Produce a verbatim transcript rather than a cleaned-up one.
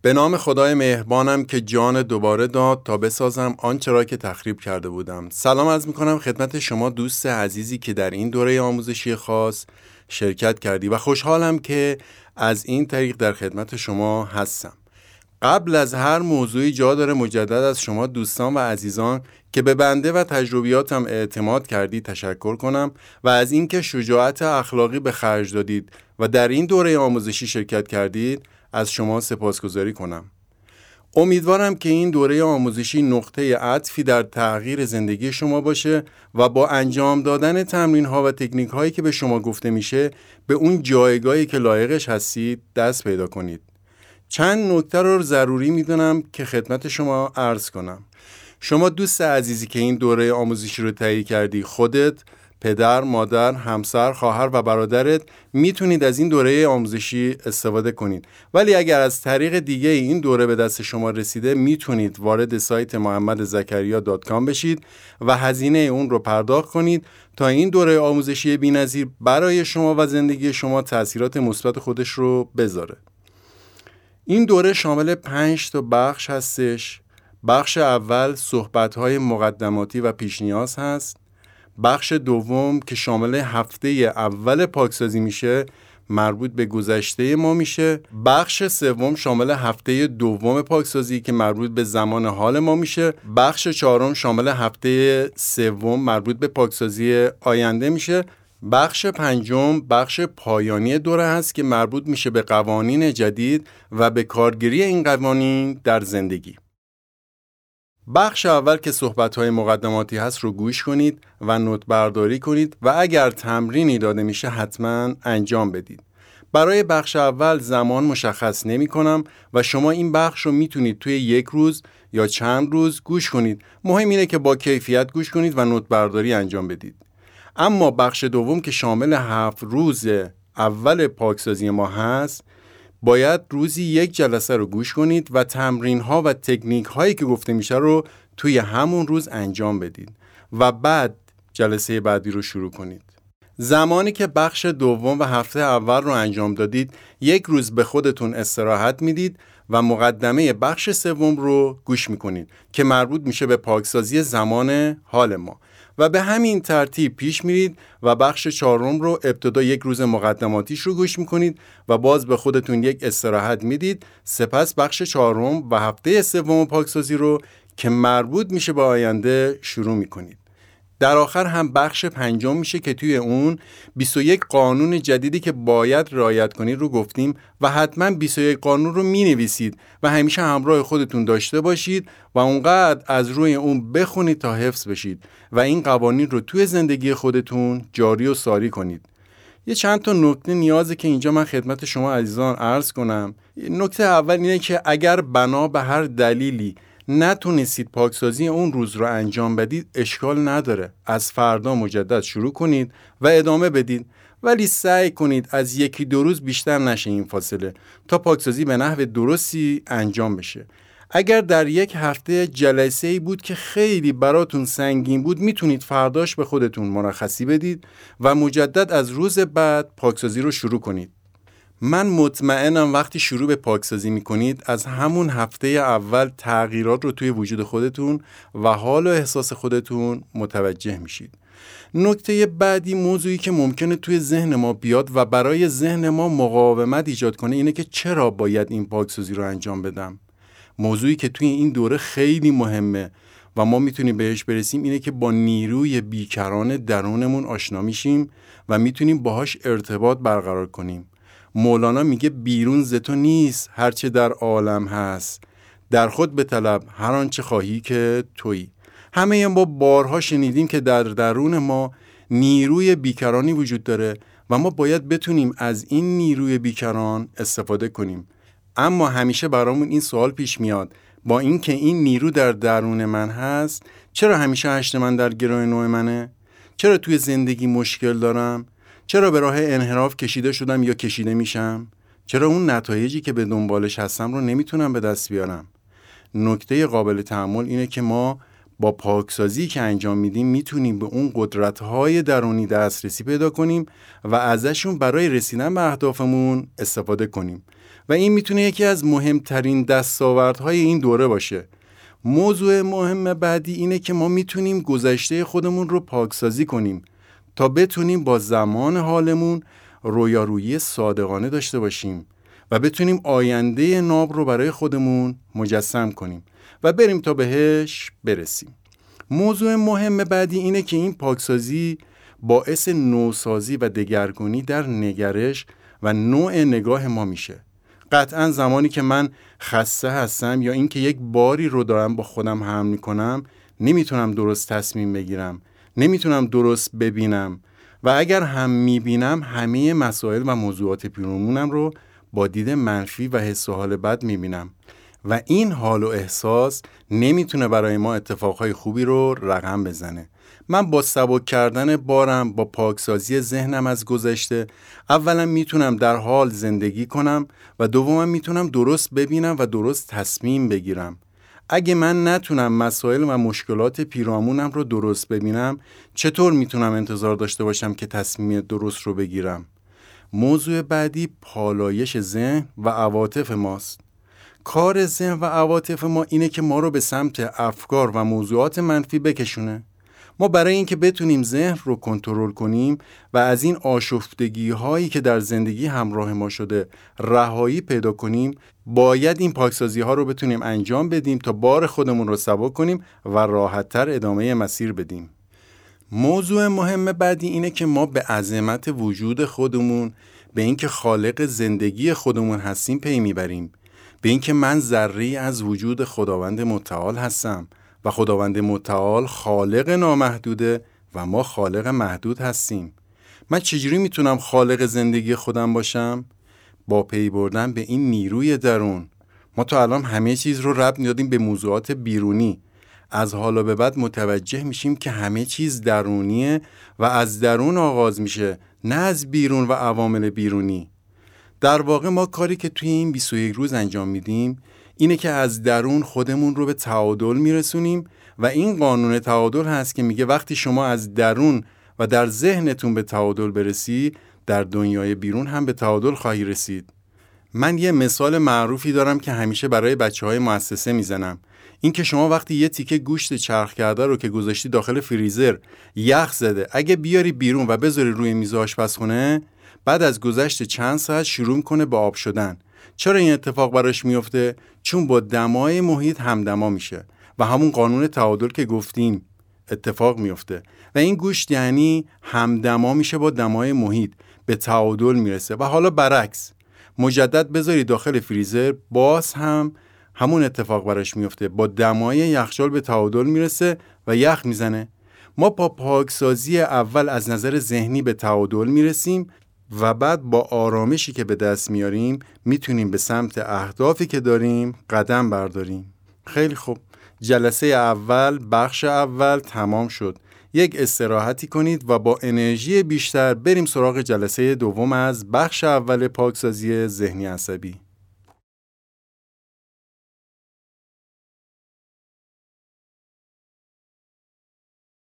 به نام خدای مهربانم که جان دوباره داد تا بسازم آنچه را که تخریب کرده بودم. سلام عرض می‌کنم خدمت شما دوست عزیزی که در این دوره آموزشی خاص شرکت کردی و خوشحالم که از این طریق در خدمت شما هستم. قبل از هر موضوعی جا داره مجدد از شما دوستان و عزیزان که به بنده و تجربیاتم اعتماد کردید تشکر کنم و از اینکه شجاعت اخلاقی به خرج دادید و در این دوره آموزشی شرکت کردید از شما سپاسگزاری کنم. امیدوارم که این دوره آموزشی نقطه عطفی در تغییر زندگی شما باشه و با انجام دادن تمرین‌ها و تکنیک‌هایی که به شما گفته میشه به اون جایگاهی که لایقش هستید دست پیدا کنید. چند نکته رو ضروری میدونم که خدمت شما عرض کنم. شما دوست عزیزی که این دوره آموزشی رو تهیه کردی، خودت، پدر، مادر، همسر، خواهر و برادرت میتونید از این دوره آموزشی استفاده کنید. ولی اگر از طریق دیگه این دوره به دست شما رسیده میتونید وارد سایت محمد زکریا دات کام بشید و هزینه اون رو پرداخت کنید تا این دوره آموزشی بی‌نظیر برای شما و زندگی شما تأثیرات مثبت خودش رو بذاره. این دوره شامل پنج تا بخش هستش. بخش اول صحبت‌های مقدماتی و پیش نیاز هست. بخش دوم که شامل هفته اول پاکسازی میشه مربوط به گذشته ما میشه. بخش سوم شامل هفته دوم پاکسازی که مربوط به زمان حال ما میشه. بخش چهارم شامل هفته سوم مربوط به پاکسازی آینده میشه. بخش پنجم بخش پایانی دوره هست که مربوط میشه به قوانین جدید و به کارگیری این قوانین در زندگی. بخش اول که صحبت‌های مقدماتی هست رو گوش کنید و نوت برداری کنید و اگر تمرینی داده میشه حتما انجام بدید. برای بخش اول زمان مشخص نمی کنم و شما این بخش رو میتونید توی یک روز یا چند روز گوش کنید. مهم اینه که با کیفیت گوش کنید و نوت برداری انجام بدید. اما بخش دوم که شامل هفت روز اول پاکسازی ما هست باید روزی یک جلسه رو گوش کنید و تمرین ها و تکنیک هایی که گفته میشه رو توی همون روز انجام بدید و بعد جلسه بعدی رو شروع کنید. زمانی که بخش دوم و هفته اول رو انجام دادید یک روز به خودتون استراحت میدید و مقدمه بخش سوم رو گوش میکنید که مربوط میشه به پاکسازی زمان حال ما و به همین ترتیب پیش میرید و بخش چهارم رو ابتدا یک روز مقدماتیش رو گوش میکنید و باز به خودتون یک استراحت میدید. سپس بخش چهارم و هفته سوم پاکسازی رو که مربوط میشه به آینده شروع میکنید. در آخر هم بخش پنجم میشه که توی اون بیست و یک قانون جدیدی که باید رعایت کنید رو گفتیم و حتما بیست و یک قانون رو مینویسید و همیشه همراه خودتون داشته باشید و اونقدر از روی اون بخونید تا حفظ بشید و این قوانین رو توی زندگی خودتون جاری و ساری کنید. یه چند تا نکته نیازه که اینجا من خدمت شما عزیزان عرض کنم. نکته اول اینه که اگر بنا به هر دلیلی نتونستید پاکسازی اون روز رو انجام بدید اشکال نداره، از فردا مجدد شروع کنید و ادامه بدید، ولی سعی کنید از یکی دو روز بیشتر نشه این فاصله تا پاکسازی به نحو درستی انجام بشه. اگر در یک هفته جلسه‌ای بود که خیلی براتون سنگین بود میتونید فرداش به خودتون مرخصی بدید و مجدد از روز بعد پاکسازی رو شروع کنید. من مطمئنم وقتی شروع به پاکسازی میکنید از همون هفته اول تغییرات رو توی وجود خودتون و حال و احساس خودتون متوجه میشید. نکته بعدی موضوعی که ممکنه توی ذهن ما بیاد و برای ذهن ما مقاومت ایجاد کنه اینه که چرا باید این پاکسازی رو انجام بدم. موضوعی که توی این دوره خیلی مهمه و ما میتونیم بهش برسیم اینه که با نیروی بیکران درونمون آشنا میشیم و میتونیم باهاش ارتباط برقرار کنیم. مولانا میگه بیرون ز تو نیست هرچه در عالم هست، در خود بطلب هر آنچه خواهی که تویی. همه ما بارها شنیدیم که در درون ما نیروی بیکرانی وجود داره و ما باید بتونیم از این نیروی بیکران استفاده کنیم. اما همیشه برامون این سوال پیش میاد، با اینکه این نیرو در درون من هست چرا همیشه هشت من در گروه نوع منه؟ چرا توی زندگی مشکل دارم؟ چرا به راه انحراف کشیده شدم یا کشیده میشم؟ چرا اون نتایجی که به دنبالش هستم رو نمیتونم به دست بیارم؟ نکته قابل تأمل اینه که ما با پاکسازی که انجام میدیم میتونیم به اون قدرت‌های درونی دسترسی پیدا کنیم و ازشون برای رسیدن به اهدافمون استفاده کنیم و این میتونه یکی از مهمترین دستاوردهای این دوره باشه. موضوع مهم بعدی اینه که ما میتونیم گذشته خودمون رو پاکسازی کنیم تا بتونیم با زمان حالمون رویارویی صادقانه داشته باشیم و بتونیم آینده ناب رو برای خودمون مجسم کنیم و بریم تا بهش برسیم. موضوع مهم بعدی اینه که این پاکسازی باعث نوسازی و دگرگونی در نگرش و نوع نگاه ما میشه. قطعاً زمانی که من خسته هستم یا اینکه یک باری رو دارم با خودم حمل میکنم نمیتونم درست تصمیم بگیرم، نمیتونم درست ببینم و اگر هم میبینم همه مسائل و موضوعات پیرامونم رو با دید منفی و حس و حال بد میبینم و این حال و احساس نمیتونه برای ما اتفاقهای خوبی رو رقم بزنه. من با سبک کردن بارم، با پاکسازی ذهنم از گذشته، اولا میتونم در حال زندگی کنم و دوما میتونم درست ببینم و درست تصمیم بگیرم. اگه من نتونم مسائل و مشکلات پیرامونم رو درست ببینم، چطور میتونم انتظار داشته باشم که تصمیم درست رو بگیرم؟ موضوع بعدی پالایش ذهن و عواطف ماست. کار ذهن و عواطف ما اینه که ما رو به سمت افکار و موضوعات منفی بکشونه. ما برای اینکه بتونیم ذهن رو کنترل کنیم و از این آشفتگی هایی که در زندگی همراه ما شده رهایی پیدا کنیم، باید این پاکسازی ها رو بتونیم انجام بدیم تا بار خودمون رو سبک کنیم و راحت‌تر ادامه مسیر بدیم. موضوع مهم بعدی اینه که ما به عظمت وجود خودمون، به اینکه خالق زندگی خودمون هستیم پی میبریم، به اینکه من ذره‌ای از وجود خداوند متعال هستم و خداوند متعال خالق نامحدوده و ما خالق محدود هستیم. من چجوری میتونم خالق زندگی خودم باشم؟ با پی بردن به این نیروی درون. ما تا الان همه چیز رو ربط میدادیم به موضوعات بیرونی. از حالا به بعد متوجه میشیم که همه چیز درونیه و از درون آغاز میشه، نه از بیرون و عوامل بیرونی. در واقع ما کاری که توی این بیست و یک روز انجام میدیم اینه که از درون خودمون رو به تعادل میرسونیم و این قانون تعادل هست که میگه وقتی شما از درون و در ذهنتون به تعادل برسی، در دنیای بیرون هم به تعادل خواهی رسید. من یه مثال معروفی دارم که همیشه برای بچه‌های مؤسسه میزنم. این که شما وقتی یه تیکه گوشت چرخ کرده رو که گذاشتی داخل فریزر یخ زده، اگه بیاری بیرون و بذاری روی میز آشپزخونه، بعد از گذشت چند ساعت شروع کنه به آب شدن. چرا این اتفاق براش میفته؟ چون با دمای محیط همدما میشه و همون قانون تعادل که گفتیم اتفاق میفته و این گوشت یعنی همدما میشه با دمای محیط، به تعادل میرسه. و حالا برعکس، مجدد بذاری داخل فریزر، باز هم همون اتفاق براش میفته، با دمای یخچال به تعادل میرسه و یخ میزنه. ما با پاکسازی اول از نظر ذهنی به تعادل میرسیم و بعد با آرامشی که به دست میاریم میتونیم به سمت اهدافی که داریم قدم برداریم. خیلی خوب، جلسه اول، بخش اول تمام شد. یک استراحتی کنید و با انرژی بیشتر بریم سراغ جلسه دوم از بخش اول پاکسازی ذهنی عصبی.